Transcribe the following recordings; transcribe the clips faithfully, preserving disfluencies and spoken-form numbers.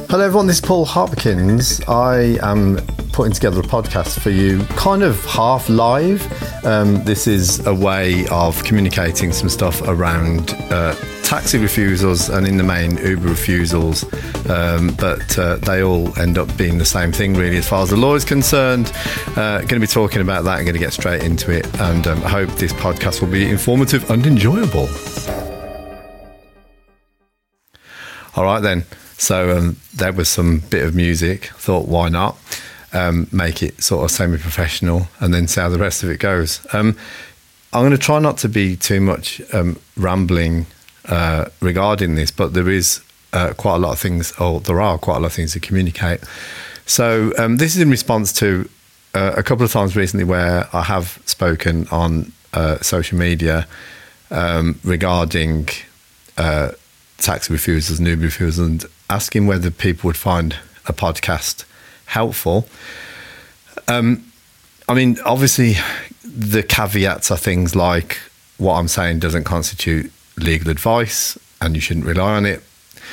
Hello everyone, this is Paul Hopkins. I am putting together a podcast for you, kind of half live. Um, this is a way of communicating some stuff around uh, taxi refusals and in the main Uber refusals, um, but uh, they all end up being the same thing really as far as the law is concerned. Uh, going to be talking about that and going to get straight into it, and um, I hope this podcast will be informative and enjoyable. All right then. So um, there was some bit of music. I thought, why not um, make it sort of semi-professional and then see how the rest of it goes. Um, I'm going to try not to be too much um, rambling uh, regarding this, but there is uh, quite a lot of things, or there are quite a lot of things to communicate. So um, this is in response to uh, a couple of times recently where I have spoken on uh, social media um, regarding uh, taxi refusals and Uber refusals, and asking whether people would find a podcast helpful. Um, I mean, obviously, the caveats are things like what I'm saying doesn't constitute legal advice and you shouldn't rely on it.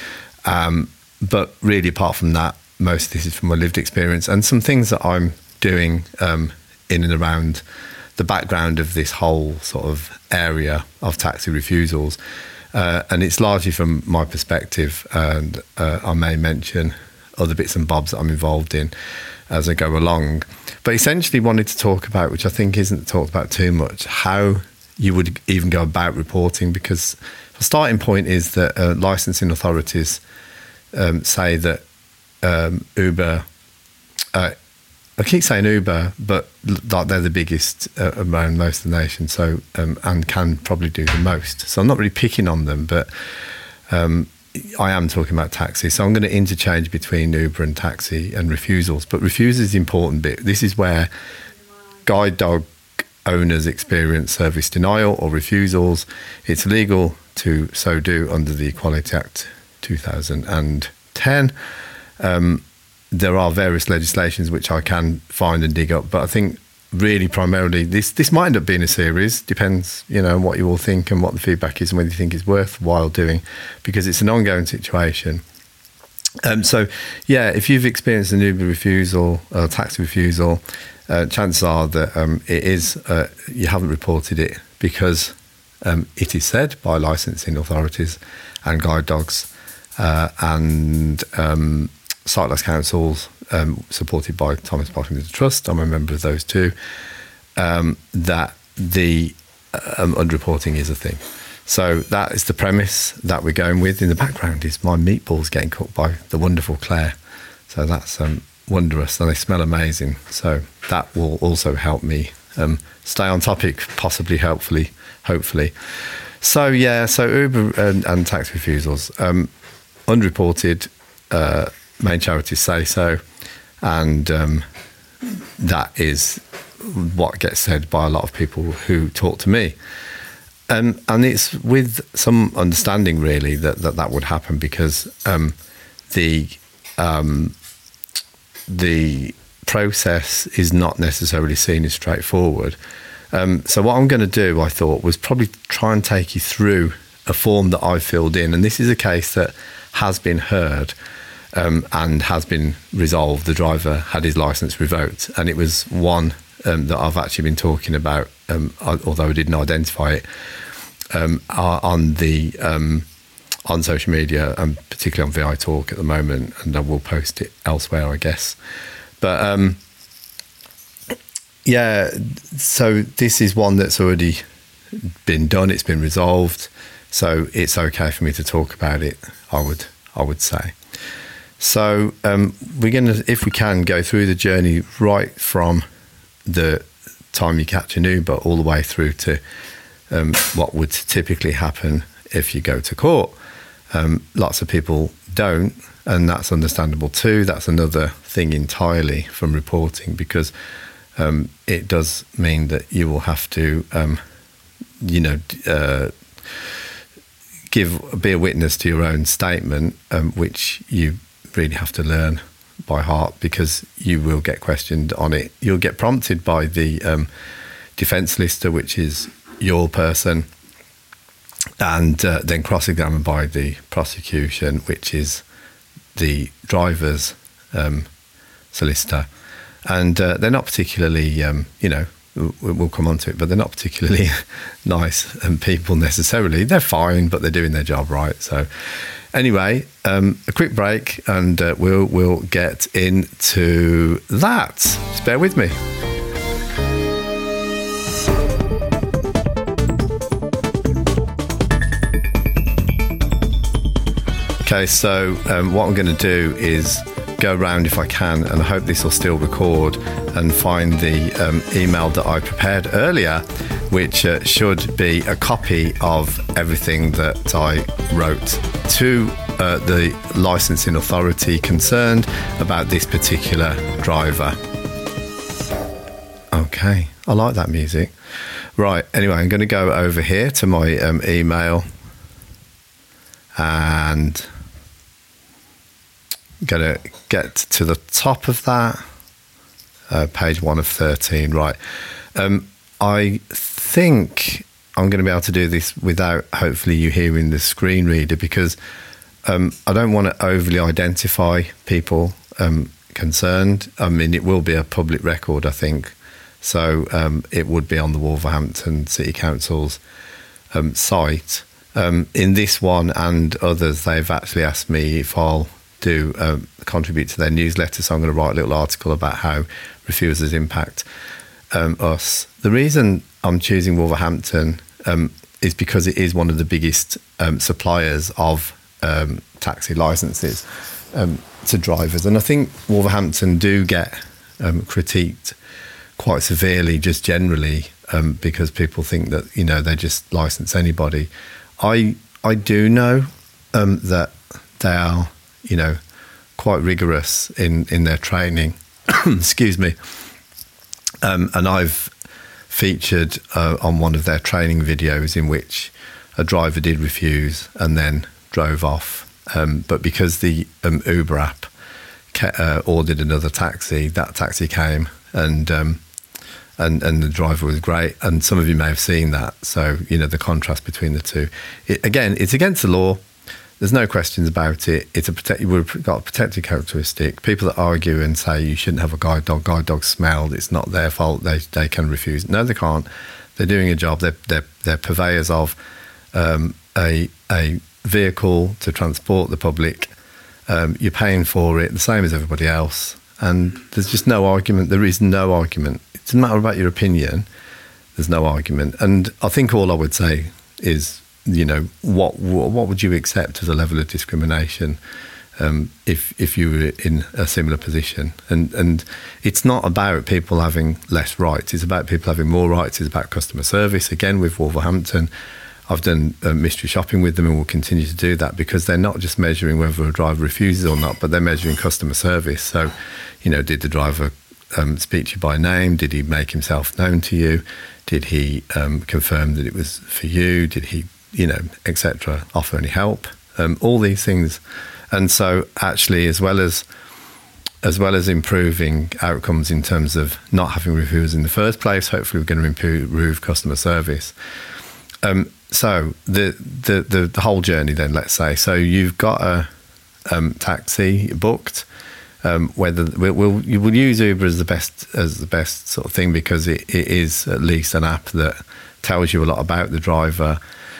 Um, but really, apart from that, most of this is from my lived experience and some things that I'm doing um, in and around the background of this whole sort of area of taxi refusals. Uh, and it's largely from my perspective, and uh, I may mention other bits and bobs that I'm involved in as I go along. But essentially wanted to talk about, which I think isn't talked about too much, how you would even go about reporting, because the starting point is that uh, licensing authorities um, say that um, Uber, uh, I keep saying Uber, but like they're the biggest uh, around most of the nation, so um, and can probably do the most. So I'm not really picking on them, but um, I am talking about taxi. So I'm going to interchange between Uber and taxi and refusals. But refusals is the important bit. This is where guide dog owners experience service denial or refusals. It's illegal to so do under the Equality Act two thousand ten. Um, There are various legislations which I can find and dig up, but I think really primarily this this might end up being a series. Depends, you know, what you all think and what the feedback is and whether you think it's worthwhile doing, because it's an ongoing situation. Um, so, yeah, if you've experienced an Uber refusal or taxi refusal, uh, chances are that um, it is uh, you haven't reported it because um, it is said by licensing authorities and guide dogs uh, and um, Sightless Councils, um, supported by Thomas Parkinson Trust, I'm a member of those too, um, that the um, underreporting is a thing. So that is the premise that we're going with. In the background is my meatballs getting cooked by the wonderful Claire. So that's um, wondrous, and they smell amazing. So that will also help me um, stay on topic, possibly, hopefully, hopefully. So yeah, so Uber and, and tax refusals, um, unreported, uh, main charities say so, and um, that is what gets said by a lot of people who talk to me. Um, and it's with some understanding, really, that that, that would happen, because um, the um, the process is not necessarily seen as straightforward. Um, so what I'm going to do, I thought, was probably try and take you through a form that I filled in. And this is a case that has been heard um, and has been resolved. The driver had his licence revoked, and it was one um, that I've actually been talking about, um, although I didn't identify it, um, on the um, on social media, and particularly on V I Talk at the moment, and I will post it elsewhere, I guess. But um, yeah, so this is one that's already been done. It's been resolved, so it's okay for me to talk about it, I would I would say. So um, we're going to, if we can, go through the journey right from the time you catch an Uber all the way through to um, what would typically happen if you go to court. Um, lots of people don't, and that's understandable too. That's another thing entirely from reporting, because um, it does mean that you will have to, um, you know, uh, give be a witness to your own statement, um, which you really have to learn by heart, because you will get questioned on it. You'll get prompted by the um, defence solicitor, which is your person, and uh, then cross-examined by the prosecution, which is the driver's um, solicitor, and uh, they're not particularly, um, you know, we'll come on to it, but they're not particularly nice um, people necessarily. They're fine, but they're doing their job right. So anyway, um, a quick break, and uh, we'll we'll get into that. Just bear with me. Okay, so um, what I'm going to do is go around if I can, and I hope this will still record, and find the um, email that I prepared earlier, which uh, should be a copy of everything that I wrote to uh, the licensing authority concerned about this particular driver. Okay, I like that music. Right, anyway, I'm going to go over here to my um, email, and going to get to the top of that, uh, page one of thirteen. Right. Um, I think I'm going to be able to do this without hopefully you hearing the screen reader, because um, I don't want to overly identify people um, concerned. I mean, it will be a public record, I think. So um, it would be on the Wolverhampton City Council's um, site. Um, in this one and others, they've actually asked me if I'll do um, contribute to their newsletter, so I'm going to write a little article about how refusals impact um, us. The reason I'm choosing Wolverhampton um, is because it is one of the biggest um, suppliers of um, taxi licences um, to drivers, and I think Wolverhampton do get um, critiqued quite severely just generally um, because people think that, you know, they just license anybody. I I do know um, that they are, you know, quite rigorous in, in their training. Excuse me. Um, and I've featured uh, on one of their training videos in which a driver did refuse and then drove off. Um, but because the um, Uber app ca- uh, ordered another taxi, that taxi came, and um, and and the driver was great. And some of you may have seen that. So, you know, the contrast between the two. It, again, it's against the law. There's no questions about it. It's a protect, we've got a protected characteristic. People that argue and say you shouldn't have a guide dog, guide dog smelled, it's not their fault, they they can refuse. No, they can't. They're doing a job. They're they're, they're purveyors of um, a a vehicle to transport the public. Um, you're paying for it the same as everybody else, and there's just no argument. There is no argument. It doesn't matter about your opinion. There's no argument. And I think all I would say is, you know, what what would you accept as a level of discrimination um, if if you were in a similar position? And and it's not about people having less rights. It's about people having more rights. It's about customer service. Again, with Wolverhampton, I've done uh, mystery shopping with them, and will continue to do that, because they're not just measuring whether a driver refuses or not, but they're measuring customer service. So, you know, did the driver um, speak to you by name? Did he make himself known to you? Did he um, confirm that it was for you? Did he, you know, et cetera, offer any help? Um, all these things. And so actually, as well as as well as improving outcomes in terms of not having reviews in the first place, hopefully we're going to improve customer service. Um, so the, the the the whole journey then, let's say, so you've got a um, taxi booked. Um, whether we'll, we'll you will use Uber as the best as the best sort of thing, because it, it is at least an app that tells you a lot about the driver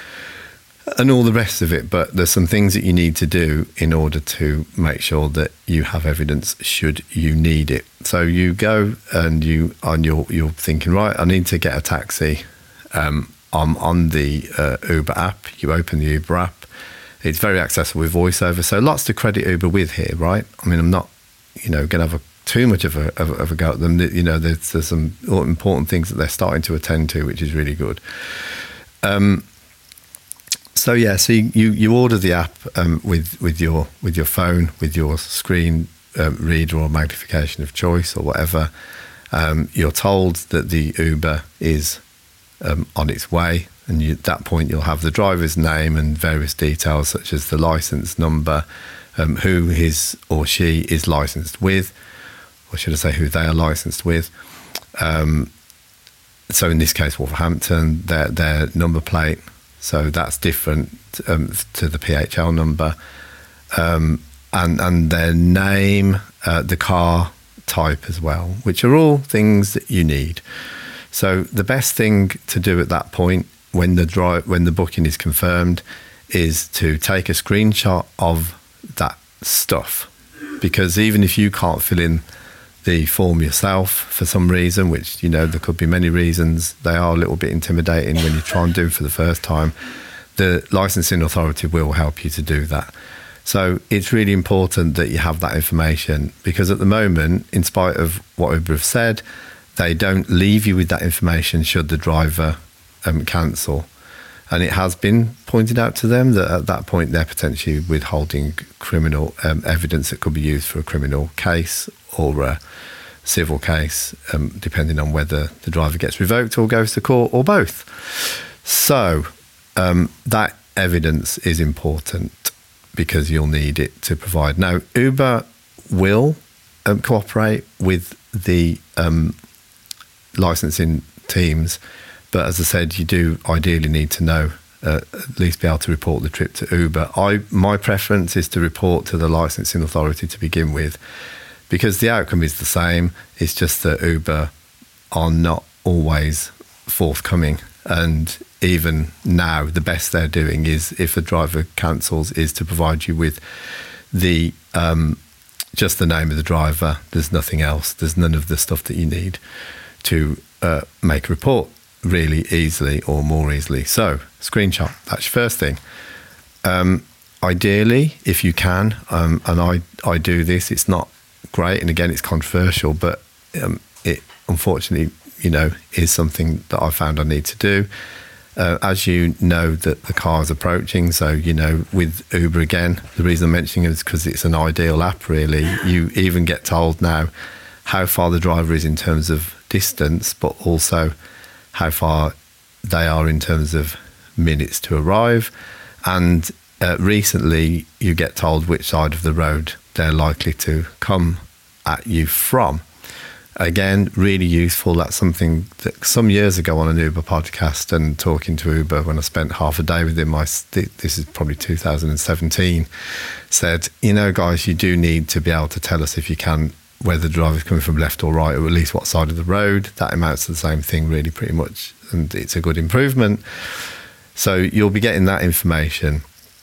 and all the rest of it. But there's some things that you need to do in order to make sure that you have evidence should you need it. So you go and you and you're you're thinking, right, I need to get a taxi. Um, I'm on the uh, Uber app. You open the Uber app. It's very accessible with VoiceOver. So lots to credit Uber with here, right? I mean, I'm not, you know, going to have a, too much of a, of a of a go at them. You know, there's, there's some important things that they're starting to attend to, which is really good. Um, so yeah, so you, you, you order the app um, with with your with your phone, with your screen um, reader or magnification of choice or whatever. Um, you're told that the Uber is um, on its way, and you, at that point you'll have the driver's name and various details such as the license number, um, who his or she is licensed with, or should I say who they are licensed with. Um, so in this case, Wolverhampton, their their number plate. So that's different um, to the P H L number. Um, and and their name, uh, the car type as well, which are all things that you need. So the best thing to do at that point, when the drive, when the booking is confirmed, is to take a screenshot of that stuff, because even if you can't fill in the form yourself for some reason, which, you know, there could be many reasons, they are a little bit intimidating when you try and do it for the first time, the licensing authority will help you to do that. So it's really important that you have that information, because at the moment, in spite of what Uber have said, they don't leave you with that information should the driver um, cancel. And it has been pointed out to them that at that point they're potentially withholding criminal um, evidence that could be used for a criminal case or a civil case, um, depending on whether the driver gets revoked or goes to court or both. So um, that evidence is important, because you'll need it to provide. Now, Uber will um, cooperate with the um, licensing teams, but as I said, you do ideally need to know, uh, at least be able to report the trip to Uber. I my preference is to report to the licensing authority to begin with, because the outcome is the same. It's just that Uber are not always forthcoming. And even now, the best they're doing is, if a driver cancels, is to provide you with the um, just the name of the driver. There's nothing else. There's none of the stuff that you need to uh, make a report really easily or more easily. So, screenshot, that's your first thing. Um, ideally, if you can, um, and I, I do this, it's not great, and again, it's controversial, but um, it unfortunately, you know, is something that I found I need to do. Uh, as you know that the car is approaching, so, you know, with Uber again, the reason I'm mentioning it is because it's an ideal app, really. You even get told now how far the driver is in terms of distance, but also how far they are in terms of minutes to arrive. And uh, recently you get told which side of the road they're likely to come at you from. Again, really useful. That's something that some years ago on an Uber podcast, and talking to Uber when I spent half a day with him, I, this is probably two thousand seventeen, said, you know, guys, you do need to be able to tell us, if you can, whether the driver's coming from left or right, or at least what side of the road. That amounts to the same thing, really, pretty much, and it's a good improvement. So you'll be getting that information.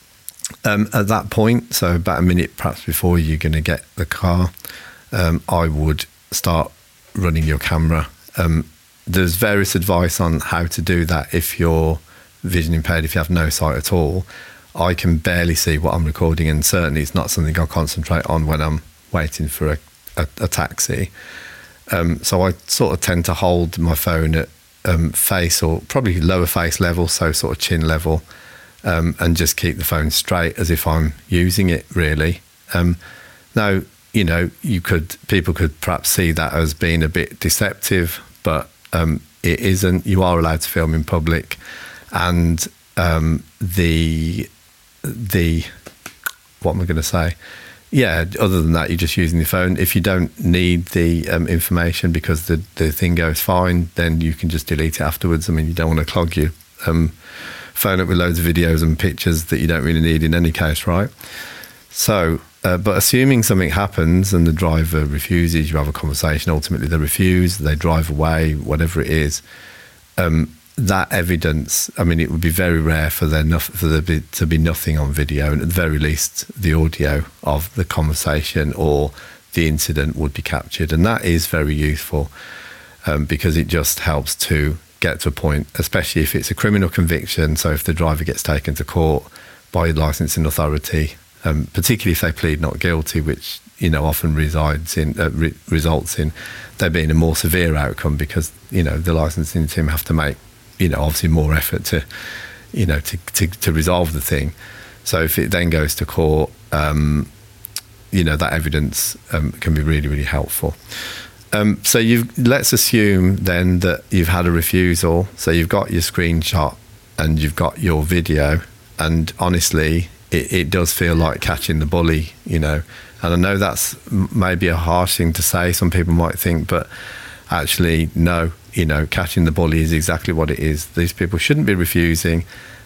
Um, at that point, so about a minute perhaps before you're going to get the car, um, I would start running your camera. Um, there's various advice on how to do that if you're vision impaired, if you have no sight at all. I can barely see what I'm recording, and certainly it's not something I concentrate on when I'm waiting for a, a, a taxi. Um, so I sort of tend to hold my phone at um, face, or probably lower face level, so sort of chin level, um, and just keep the phone straight as if I'm using it, really. Um, now, you know, you could, people could perhaps see that as being a bit deceptive, but um, it isn't. You are allowed to film in public, and um, the the what am I going to say? Yeah, other than that, you're just using the phone. If you don't need the um, information because the the thing goes fine, then you can just delete it afterwards. I mean, you don't want to clog your um, phone up with loads of videos and pictures that you don't really need in any case, right? So. Uh, but assuming something happens and the driver refuses, you have a conversation, ultimately they refuse, they drive away, whatever it is, um, that evidence, I mean, it would be very rare for there, no, for there be, to be nothing on video, and at the very least, the audio of the conversation or the incident would be captured. And that is very useful, um, because it just helps to get to a point, especially if it's a criminal conviction. So if the driver gets taken to court by a licensing authority, Um, particularly if they plead not guilty, which, you know, often resides in uh, re- results in there being a more severe outcome, because, you know, the licensing team have to make, you know, obviously more effort to, you know, to to, to resolve the thing. So if it then goes to court, um, you know, that evidence um, can be really, really helpful. Um, so you've let's assume then that you've had a refusal. So you've got your screenshot and you've got your video, and honestly, It, it does feel like catching the bully, you know. And I know that's maybe a harsh thing to say, some people might think, but actually, no, you know, catching the bully is exactly what it is. These people shouldn't be refusing,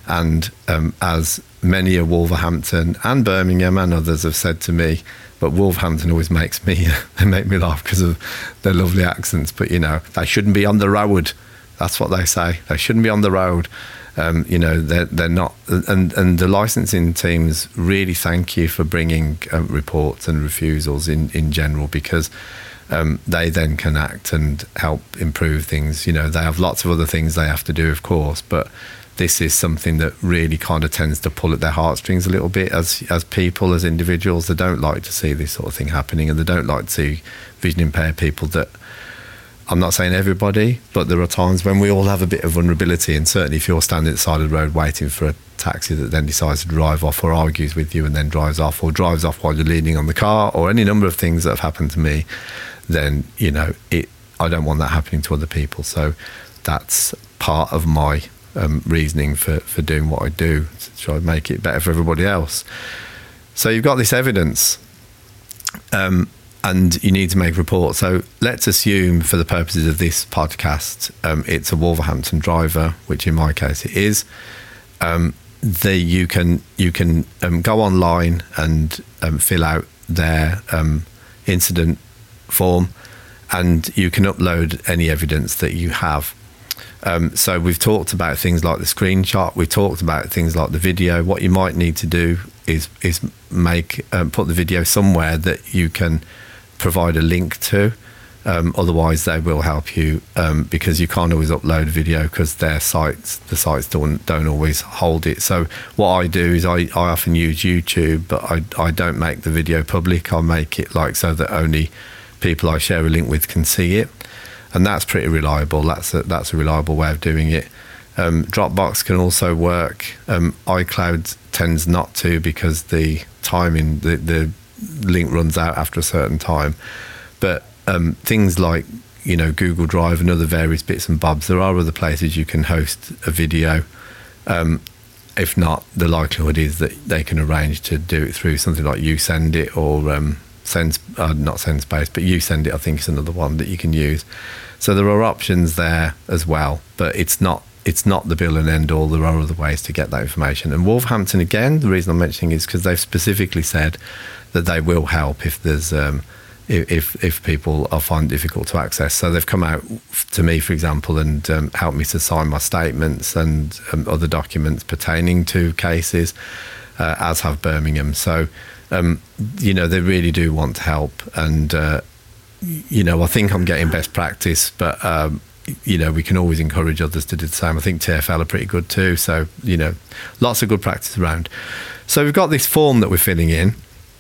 And um, as many of Wolverhampton and Birmingham and others have said to me, but Wolverhampton always makes me, they make me laugh because of their lovely accents. But, you know, they shouldn't be on the road. That's what they say. They shouldn't be on the road. Um, you know, they're, they're not. And, and the licensing teams really thank you for bringing um, reports and refusals in, in general, because um, they then can act and help improve things. You know, they have lots of other things they have to do, of course, but this is something that really kind of tends to pull at their heartstrings a little bit as as people, as individuals. They don't like to see this sort of thing happening, and they don't like to see vision impaired people that, I'm not saying everybody, but there are times when we all have a bit of vulnerability, and certainly if you're standing at the side of the road waiting for a taxi that then decides to drive off or argues with you and then drives off, or drives off while you're leaning on the car, or any number of things that have happened to me, then, you know, it. I don't want that happening to other people. So that's part of my um, reasoning for, for doing what I do, to try and make it better for everybody else. So you've got this evidence, um, and you need to make reports. So let's assume, for the purposes of this podcast, um, it's a Wolverhampton driver, which in my case it is. Um, the, you can you can um, go online and um, fill out their um, incident form, and you can upload any evidence that you have. Um, so we've talked about things like the screenshot. We've talked about things like the video. What you might need to do is is make um, put the video somewhere that you can provide a link to. Um, otherwise, they will help you um, because you can't always upload a video because their sites, the sites don't don't always hold it. So what I do is I, I often use YouTube, but I I don't make the video public. I make it like so that only people I share a link with can see it. And that's pretty reliable. That's a, that's a reliable way of doing it. Um, Dropbox can also work. Um, iCloud tends not to because the timing, the, the link runs out after a certain time. But um, things like, you know, Google Drive and other various bits and bobs, there are other places you can host a video. Um, if not, the likelihood is that they can arrange to do it through something like YouSendIt or um, Send, uh, not SendSpace, but YouSendIt, I think, is another one that you can use. So there are options there as well, but it's not it's not the bill and end all. There are other ways to get that information. And Wolverhampton, again, the reason I'm mentioning is because they've specifically said that they will help if there's um, if if people are find it difficult to access. So they've come out to me, for example, and um, helped me to sign my statements and um, other documents pertaining to cases, uh, as have Birmingham. So. Um, you know, they really do want to help, and uh, you know, I think I'm getting best practice, but um, you know, we can always encourage others to do the same. I think T F L are pretty good too, so you know, lots of good practice around. So we've got this form that we're filling in,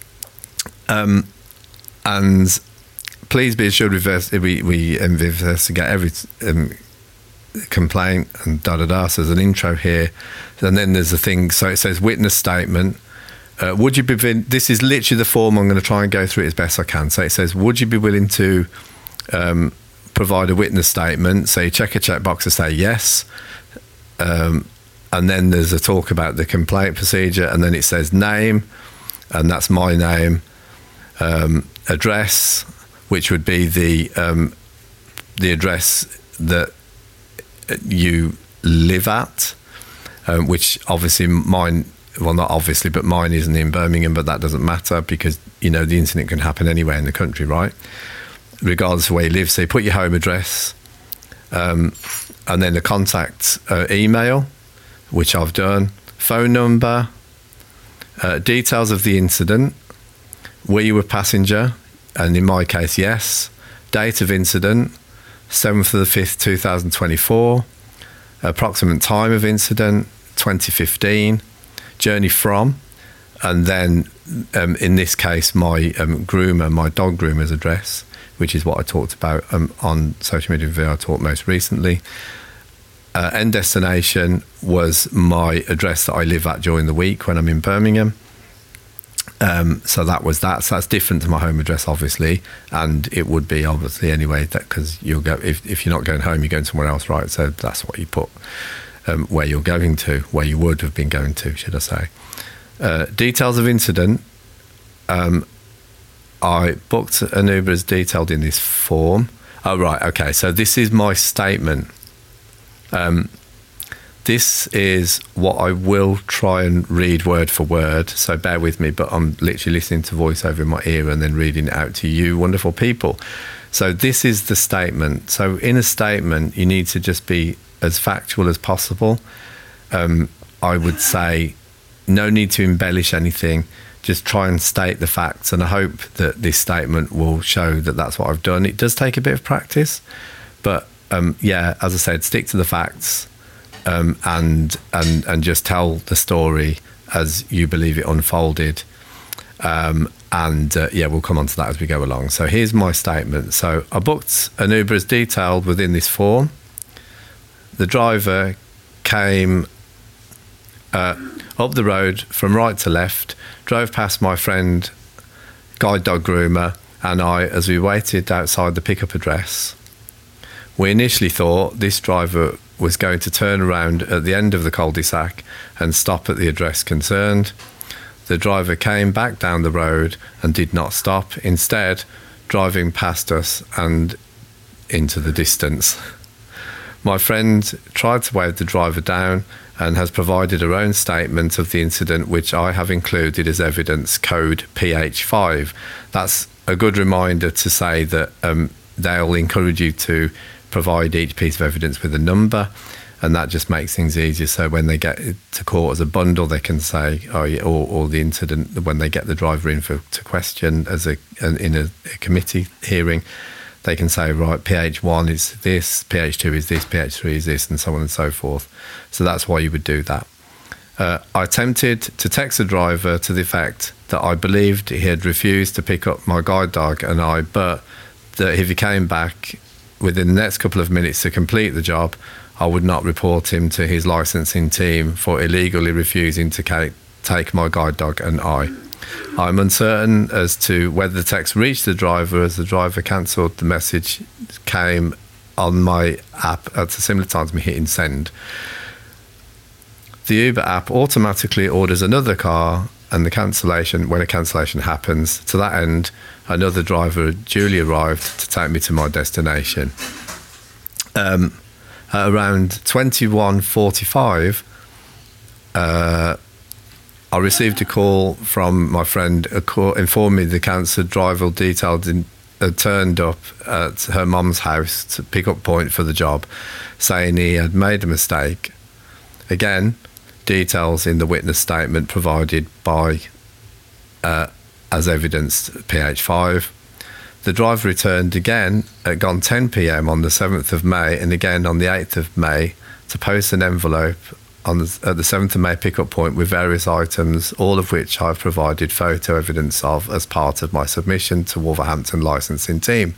um, and please be assured we we investigate every um, complaint and da da da. So there's an intro here, and then there's a thing. So it says witness statement. Uh, would you be, this is literally the form, I'm going to try and go through it as best I can. So it says, would you be willing to um, provide a witness statement? So you check a checkbox to say yes. Um, and then there's a talk about the complaint procedure, and then it says name, and that's my name, um, address, which would be the um, the address that you live at, um, which obviously mine, well, not obviously, but mine isn't in Birmingham, but that doesn't matter because, you know, the incident can happen anywhere in the country, right? Regardless of where you live. So you put your home address, um, and then the contact uh, email, which I've done, phone number, uh, details of the incident, were you a passenger? And in my case, yes. Date of incident, seventh of the fifth, two thousand twenty-four. Approximate time of incident, twenty fifteen. Journey from, and then um, in this case my um, groomer, my dog groomer's address, which is what I talked about um, on social media video I talked most recently. Uh, end destination was my address that I live at during the week when I'm in Birmingham. Um, so that was that. So that's different to my home address, obviously, and it would be obviously anyway that because you'll go if if you're not going home, you're going somewhere else, right? So that's what you put. Um, where you're going to, where you would have been going to, should I say. Uh, details of incident. Um, I booked an Uber as detailed in this form. Oh, right, okay, so this is my statement. Um, This is what I will try and read word for word, so bear with me, but I'm literally listening to voiceover in my ear and then reading it out to you wonderful people. So this is the statement. So in a statement, you need to just be as factual as possible. Um, I would say no need to embellish anything. Just try and state the facts, and I hope that this statement will show that that's what I've done. It does take a bit of practice, but um, yeah, as I said, stick to the facts. Um, and and and just tell the story as you believe it unfolded. Um, and uh, yeah, we'll come on to that as we go along. So here's my statement. So I booked an Uber as detailed within this form. The driver came uh, up the road from right to left, drove past my friend, guide dog groomer, and I as we waited outside the pickup address. We initially thought this driver was going to turn around at the end of the cul-de-sac and stop at the address concerned. The driver came back down the road and did not stop, instead driving past us and into the distance. My friend tried to wave the driver down and has provided her own statement of the incident, which I have included as evidence, code P H five. That's a good reminder to say that um, they'll encourage you to provide each piece of evidence with a number, and that just makes things easier. So when they get to court as a bundle, they can say, oh, yeah, or, or the incident when they get the driver in for to question as a in a, a committee hearing, they can say, right, P H one is this, P H two is this, P H three is this, and so on and so forth. So that's why you would do that. Uh, I attempted to text the driver to the effect that I believed he had refused to pick up my guide dog and I, but that if he came back within the next couple of minutes to complete the job, I would not report him to his licensing team for illegally refusing to ca- take my guide dog and I. I'm uncertain as to whether the text reached the driver, as the driver cancelled the message came on my app at a similar time to me hitting send. The Uber app automatically orders another car, and the cancellation, when a cancellation happens, to that end, another driver duly arrived to take me to my destination. Um, at around twenty-one forty-five, uh, I received a call from my friend, a call, informed me the cancelled driver detailed in, uh, turned up at her mum's house to pick up point for the job, saying he had made a mistake. Again, details in the witness statement provided by, uh, as evidence, P H five. The driver returned again at gone ten p.m. on the seventh of May and again on the eighth of May to post an envelope on the, at the seventh of May pickup point with various items, all of which I've provided photo evidence of as part of my submission to Wolverhampton licensing team.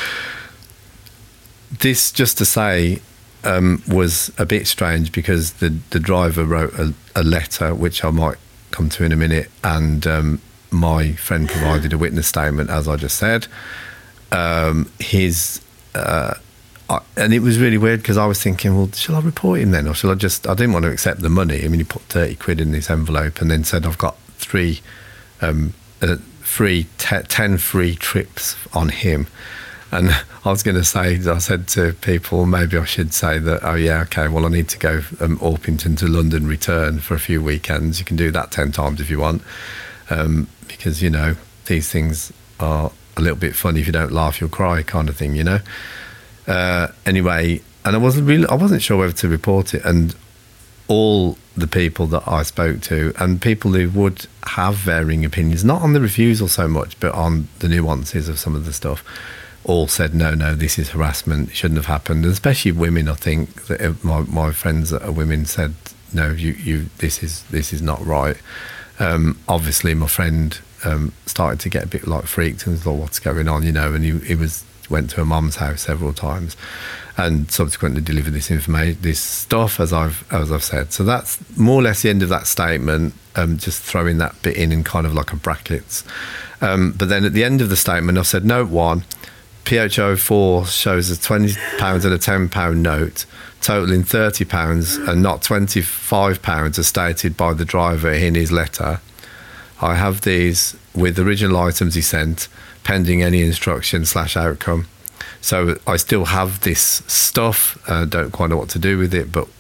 This, just to say, um, was a bit strange because the, the driver wrote a, a letter, which I might come to in a minute, and um, my friend provided a witness statement, as I just said. Um, his... Uh, I, and it was really weird because I was thinking, well, shall I report him then, or shall I just? I didn't want to accept the money. I mean, he put thirty quid in this envelope and then said, "I've got three, um, uh, free te- ten free trips on him." And I was going to say, I said to people, maybe I should say that, oh yeah, okay, well, I need to go um, Orpington to London, return for a few weekends. You can do that ten times if you want, um, because you know these things are a little bit funny. If you don't laugh, you'll cry, kind of thing, you know. Uh, anyway, and I wasn't really, I wasn't sure whether to report it. And all the people that I spoke to, and people who would have varying opinions, not on the refusal so much, but on the nuances of some of the stuff, all said, no, no, this is harassment. It shouldn't have happened. And especially women, I think that my my friends that are women said, no, you, you, this is this is not right. Um, obviously, my friend um, started to get a bit like freaked and thought, what's going on, you know? And he, he was. went to her mum's house several times and subsequently delivered this information, this stuff, as I've as I've said. So that's more or less the end of that statement, um, just throwing that bit in in kind of like a brackets. Um, but then at the end of the statement, I've said, note one, P H zero four shows a twenty pounds and a ten pound note, totaling thirty pounds and not twenty-five pounds as stated by the driver in his letter. I have these with the original items he sent, pending any instruction slash outcome. So I still have this stuff. I uh, don't quite know what to do with it, but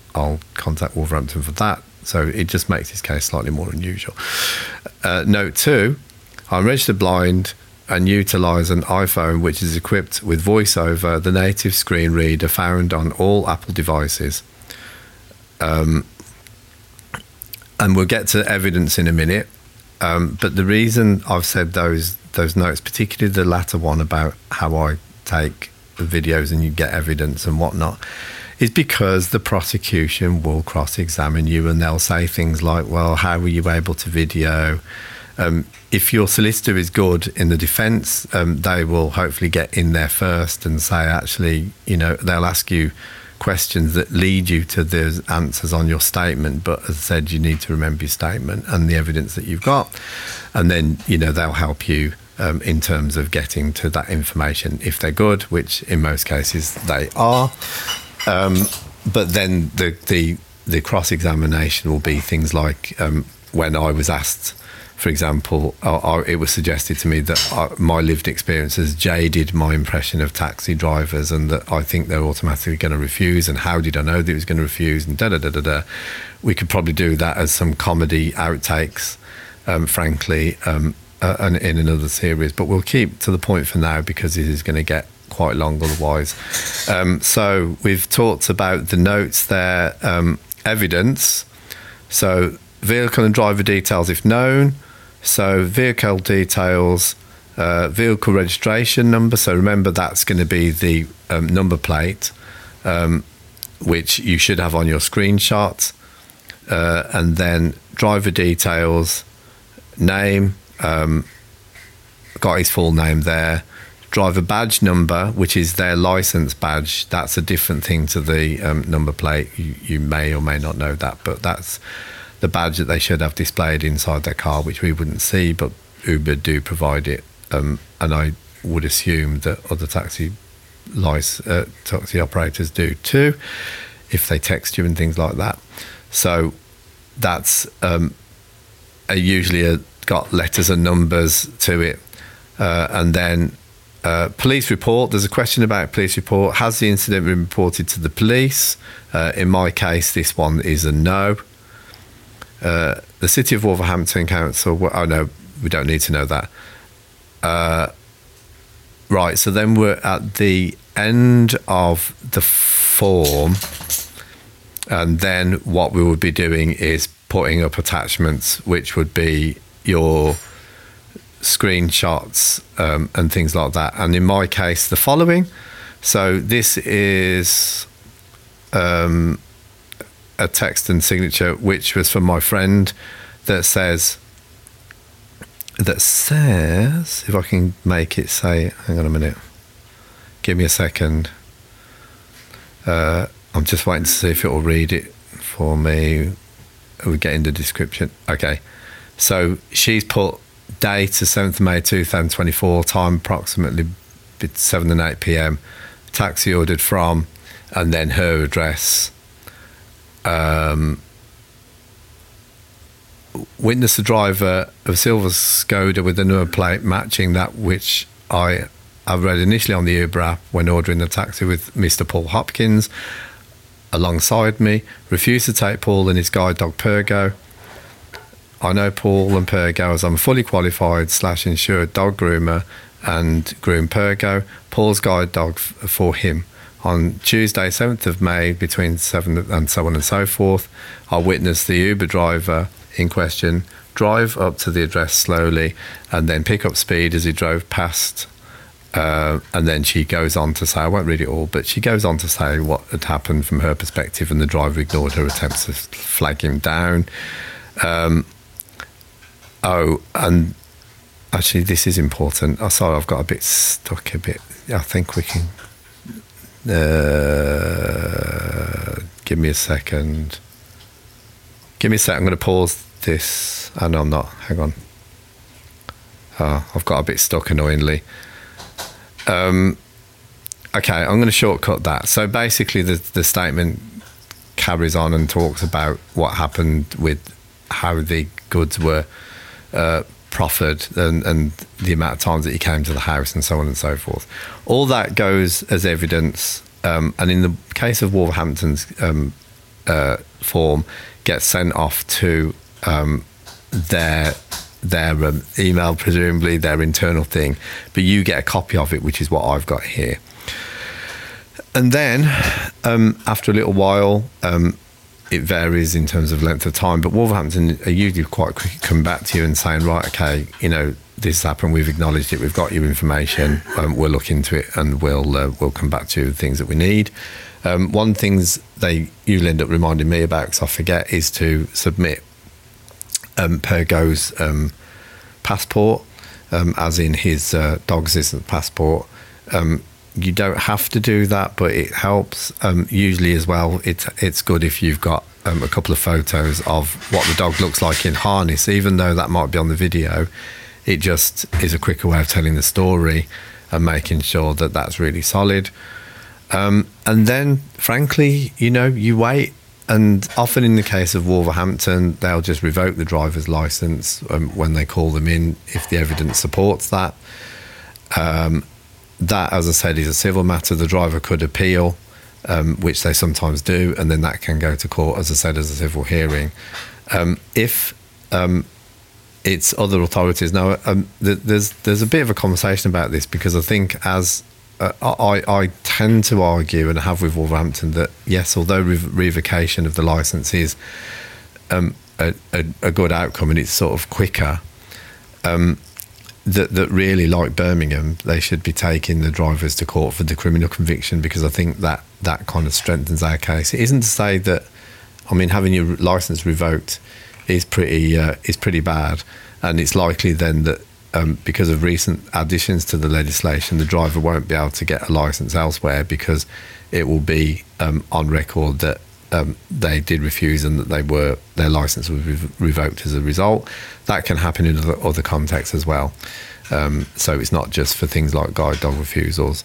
I'll contact Wolverhampton for that. So it just makes this case slightly more unusual. Uh, note two, I'm registered blind and utilise an iPhone which is equipped with VoiceOver, the native screen reader found on all Apple devices. Um, and we'll get to evidence in a minute. Um, but the reason I've said those those notes, particularly the latter one about how I take videos and you get evidence and whatnot, is because the prosecution will cross-examine you and they'll say things like, well, how were you able to video? Um, if your solicitor is good in the defence, um, they will hopefully get in there first and say, actually, you know, they'll ask you questions that lead you to the answers on your statement. But as I said, you need to remember your statement and the evidence that you've got. And then, you know, they'll help you um, in terms of getting to that information if they're good, which in most cases they are. Um, but then the, the, the cross-examination will be things like um, when I was asked, for example, I, I, it was suggested to me that I, my lived experience has jaded my impression of taxi drivers and that I think they're automatically going to refuse, and how did I know that it was going to refuse, and da-da-da-da-da. We could probably do that as some comedy outtakes, um, frankly, um, uh, and in another series, but we'll keep to the point for now because this is going to get quite long otherwise. Um, so we've talked about the notes there, um, evidence, so vehicle and driver details if known. So vehicle details, uh, vehicle registration number. So remember that's going to be the um, number plate, um, which you should have on your screenshot. Uh, and then driver details, name, um, got his full name there. Driver badge number, which is their license badge. That's a different thing to the um, number plate. You, you may or may not know that, but that's the badge that they should have displayed inside their car, which we wouldn't see, but Uber do provide it. Um, and I would assume that other taxi license, uh, taxi operators do too, if they text you and things like that. So that's um, a, usually a, got letters and numbers to it. Uh, and then uh, police report. There's a question about police report. Has the incident been reported to the police? Uh, in my case, this one is a no. Uh, the City of Wolverhampton Council, oh no, we don't need to know that. Uh, right, so then we're at the end of the form, and then what we would be doing is putting up attachments, which would be your screenshots um, and things like that. And in my case, the following. So this is Um, a text and signature which was from my friend that says that says if I can make it say, hang on a minute, give me a second, uh, I'm just waiting to see if it will read it for me. We get in the description. Okay, so she's put date of seventh of May two thousand twenty-four, time approximately seven and eight p.m, taxi ordered from, and then her address. Um, witness the driver of silver Skoda with the number plate matching that which I have read initially on the Uber app when ordering the taxi with Mister Paul Hopkins alongside me. Refused to take Paul and his guide dog Pergo. I know Paul and Pergo as I'm a fully qualified slash insured dog groomer and groom Pergo. Paul's guide dog f- for him. On Tuesday, seventh of May, between seven and so on and so forth, I witnessed the Uber driver in question drive up to the address slowly and then pick up speed as he drove past. Uh, and then she goes on to say, I won't read it all, but she goes on to say what had happened from her perspective, and the driver ignored her attempts to flag him down. Um, oh, and actually, this is important. Oh, sorry, I've got a bit stuck a bit. I think we can... Uh, give me a second. Give me a second. I'm going to pause this. Oh, no, I'm not. Hang on. Oh, I've got a bit stuck annoyingly. Um, okay, I'm going to shortcut that. So basically, the the statement carries on and talks about what happened with how the goods were uh, proffered and, and the amount of times that he came to the house and so on and so forth. All that goes as evidence, um, and in the case of Wolverhampton's um, uh, form gets sent off to um, their their um, email, presumably their internal thing, but you get a copy of it, which is what I've got here. And then um, after a little while, um, it varies in terms of length of time, but Wolverhampton are usually quite quick to come back to you and saying, right, okay, you know, this has happened, we've acknowledged it, we've got your information, um, we'll look into it, and we'll uh, we'll come back to you with things that we need. Um, one things they usually end up reminding me about, because I forget, is to submit um, Pergo's um, passport, um, as in his uh, dog assistant passport. Um, you don't have to do that, but it helps. Um, usually as well, it's, it's good if you've got um, a couple of photos of what the dog looks like in harness, even though that might be on the video. It just is a quicker way of telling the story and making sure that that's really solid. Um, and then, frankly, you know, you wait. And often in the case of Wolverhampton, they'll just revoke the driver's licence um, when they call them in, if the evidence supports that. Um, that, as I said, is a civil matter. The driver could appeal, um, which they sometimes do, and then that can go to court, as I said, as a civil hearing. Um, if um, it's other authorities. Now, um, th- there's there's a bit of a conversation about this, because I think as uh, I, I tend to argue, and have with Wolverhampton, that yes, although rev- revocation of the licence is um, a, a, a good outcome and it's sort of quicker, um, that that really, like Birmingham, they should be taking the drivers to court for the criminal conviction, because I think that that kind of strengthens our case. It isn't to say that, I mean, having your licence revoked is pretty uh, is pretty bad, and it's likely then that um, because of recent additions to the legislation, the driver won't be able to get a licence elsewhere, because it will be um, on record that um, they did refuse and that they were their licence was re- revoked as a result. That can happen in other, other contexts as well. Um, so it's not just for things like guide dog refusals.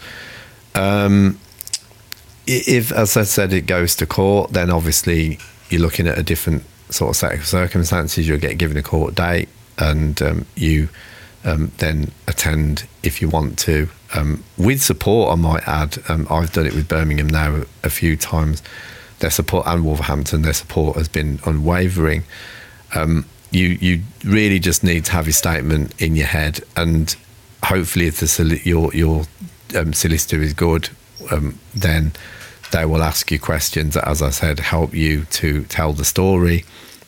Um, if, as I said, it goes to court, then obviously you're looking at a different sort of set of circumstances. You'll get given a court date, and um, you um, then attend if you want to, um, with support, I might add. um, I've done it with Birmingham now a few times. Their support, and Wolverhampton, their support has been unwavering. Um, you you really just need to have your statement in your head, and hopefully if the soli- your your um, solicitor is good, um, then they will ask you questions that, as I said, help you to tell the story.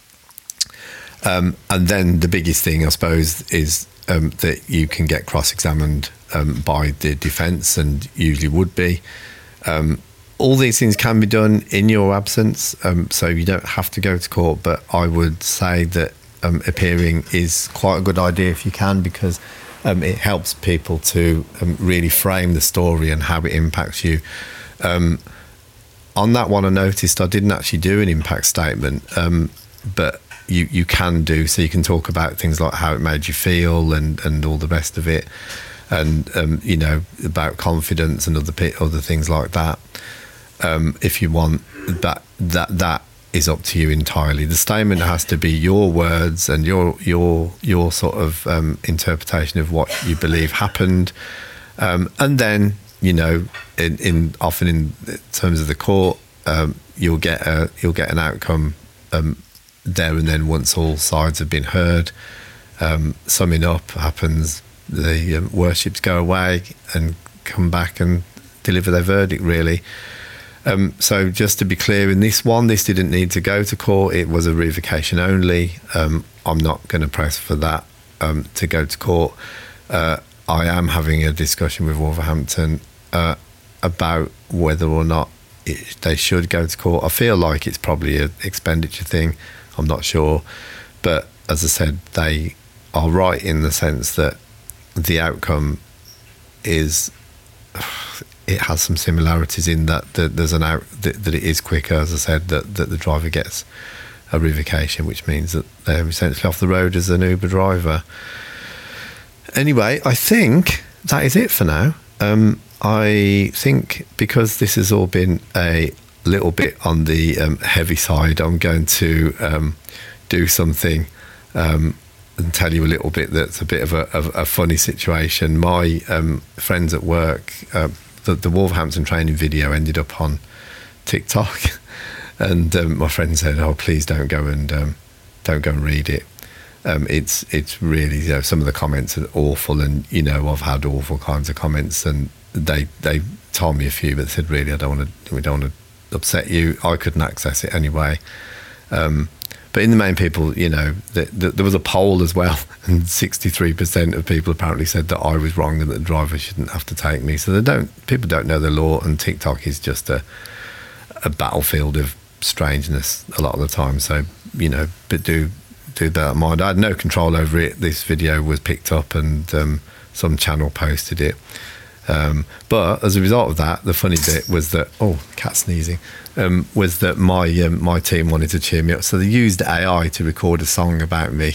Um, and then the biggest thing, I suppose, is um, that you can get cross-examined um, by the defence, and usually would be. Um, all these things can be done in your absence, um, so you don't have to go to court, but I would say that um, appearing is quite a good idea if you can, because um, it helps people to um, really frame the story and how it impacts you. Um, on that one, I noticed I didn't actually do an impact statement, um, but you, you can do, so you can talk about things like how it made you feel and, and all the rest of it, and um, you know, about confidence and other other things like that. Um, if you want, that that that is up to you entirely. The statement has to be your words and your your your sort of um, interpretation of what you believe happened, um, and then, you know, in, in often in terms of the court, um, you'll get a you'll get an outcome um, there and then once all sides have been heard. Um, summing up happens, the um, worships go away and come back and deliver their verdict, really. Um, so just to be clear, in this one, this didn't need to go to court. It was a revocation only. Um, I'm not going to press for that um, to go to court. Uh, I am having a discussion with Wolverhampton uh, about whether or not it, they should go to court. I feel like it's probably an expenditure thing. I'm not sure. But as I said, they are right in the sense that the outcome is... it has some similarities in that, that there's an out that, that it is quicker, as I said, that, that the driver gets a revocation, which means that they're essentially off the road as an Uber driver. Anyway, I think that is it for now. Um, I think because this has all been a little bit on the um, heavy side, I'm going to um, do something um, and tell you a little bit that's a bit of a, of a funny situation. My um, friends at work, uh, the, the Wolverhampton training video ended up on TikTok, And um, my friend said, "Oh, please don't go and um, don't go and read it. Um, it's it's really, you know, some of the comments are awful, and you know I've had awful kinds of comments, and they they told me a few, but they said, really, I don't want to we don't want to upset you. I couldn't access it anyway." Um, but in the main, people, you know, the, the, there was a poll as well, and sixty-three percent of people apparently said that I was wrong and that the driver shouldn't have to take me. So they don't people don't know the law, and TikTok is just a a battlefield of strangeness a lot of the time. So, you know, but do do bear in mind, I had no control over it. This video was picked up, and um, some channel posted it. Um, but as a result of that, the funny bit was that, oh, cat sneezing, um, was that my um, my team wanted to cheer me up, so they used A I to record a song about me.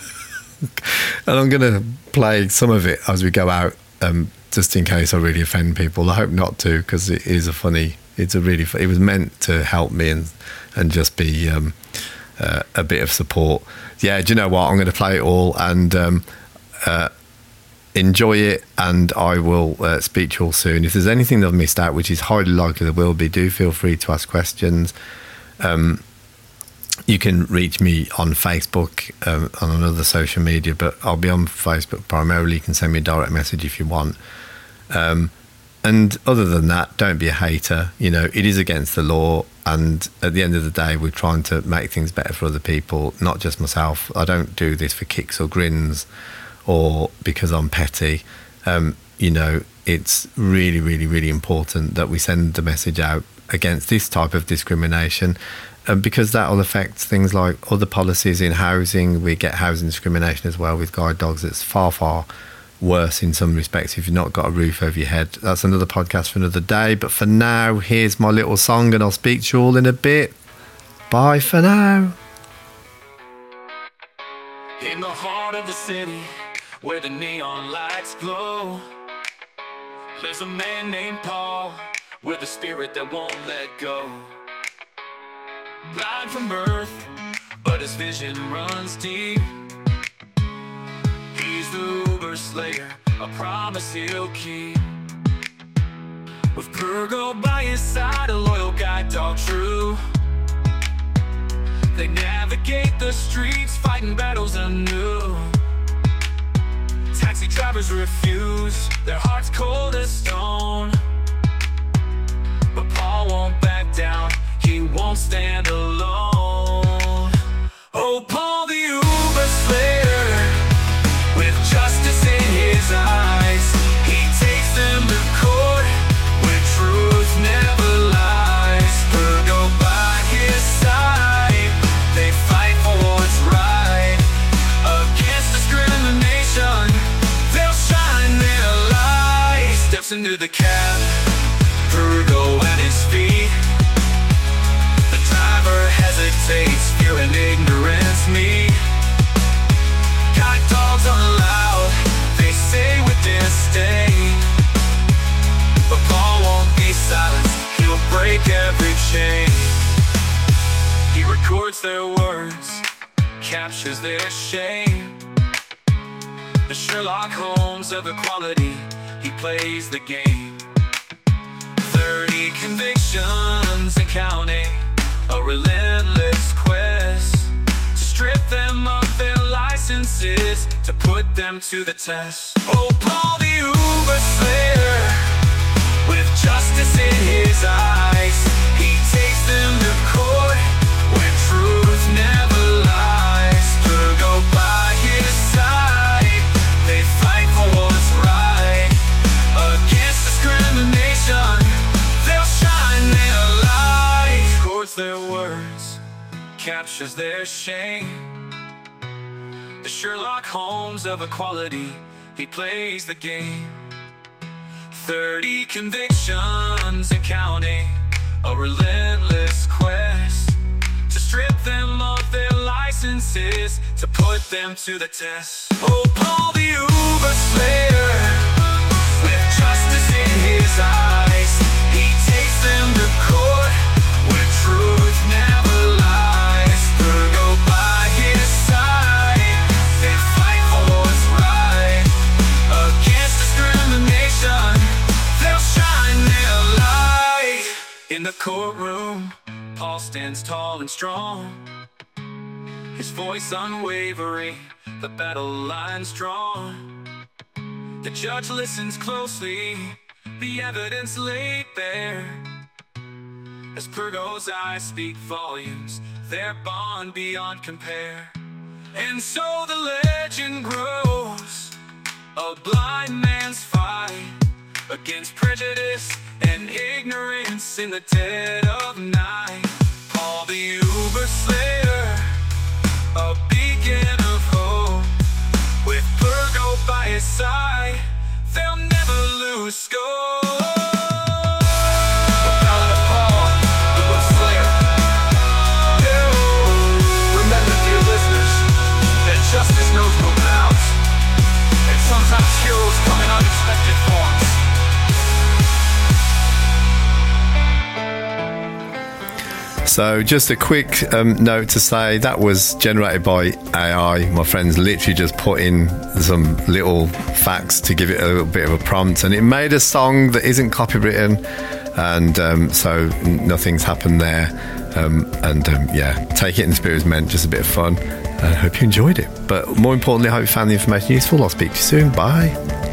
And I'm going to play some of it as we go out, um, just in case I really offend people. I hope not to, because it is a funny, it's a really, it was meant to help me and and just be um, uh, a bit of support. Yeah, do you know what? I'm going to play it all, and um, uh, enjoy it, and I will uh, speak to you all soon. If there's anything that I've missed out, which is highly likely there will be, do feel free to ask questions. Um, you can reach me on Facebook, um, on another social media, but I'll be on Facebook primarily. You can send me a direct message if you want. Um, and other than that, don't be a hater. You know, it is against the law, and at the end of the day, we're trying to make things better for other people, not just myself. I don't do this for kicks or grins, or because I'm petty. Um, you know, it's really, really, really important that we send the message out against this type of discrimination, um, because that will affect things like other policies in housing. We get housing discrimination as well with guide dogs. It's far, far worse in some respects if you've not got a roof over your head. That's another podcast for another day. But for now, here's my little song, and I'll speak to you all in a bit. Bye for now. In the heart of the city, where the neon lights glow, there's a man named Paul with a spirit that won't let go. Blind from birth, but his vision runs deep. He's the Uber Slayer, a promise he'll keep. With Virgo by his side, a loyal guide dog true. They navigate the streets, fighting battles anew. Taxi drivers refuse, their hearts cold as stone. But Paul won't back down, he won't stand alone. Oh, Paul the Uber Slayer, with justice in his eyes, he takes them to court where truth never lies. Virgo by his side, they fight for what's right. Against discrimination, they'll shine their light. Steps into the cab, Virgo at his feet. The driver hesitates, fear and ignorance meet. Guide dogs unloud, they say with disdain. But Paul won't be silenced, he'll break every chain. He records their words, captures their shame. The Sherlock Holmes of equality, he plays the game. Thirty convictions and counting, a relentless quest to strip them of their licenses, to put them to the test. Oh, Paul the Uber Slayer, with justice in his eyes, he takes them to court where truth never lies. Virgo by his side, they fight for what's right. Against discrimination, they'll shine their light. Records their words, captures their shame. The Sherlock Holmes of equality, he plays the game. Thirty convictions and counting, a relentless quest to strip them of their licenses, to put them to the test. Oh, Paul the Uber Slayer, with justice in his eyes, he takes them to court where truth never lies. Virgo by his side, they fight for what's right. Against discrimination, they'll shine their light. In the courtroom, Paul stands tall and strong, his voice unwavering, the battle lines drawn. The judge listens closely, the evidence laid bare. As Purgo's eyes speak volumes, their bond beyond compare. And so the legend grows, a blind man's fight against prejudice and ignorance in the dead of night. Paul the Uber Slayer, a beacon of hope. With Purgo by his side, they'll never lose scope. Justice knows no bounds, and sometimes heroes come in unexpected forms. So just a quick um, note to say that was generated by A I. My friends literally just put in some little facts to give it a little bit of a prompt, and it made a song that isn't copywritten, and um, so nothing's happened there. Um, and um, yeah, take it in the spirit as meant, just a bit of fun. I hope you enjoyed it. But more importantly, I hope you found the information useful. I'll speak to you soon. Bye.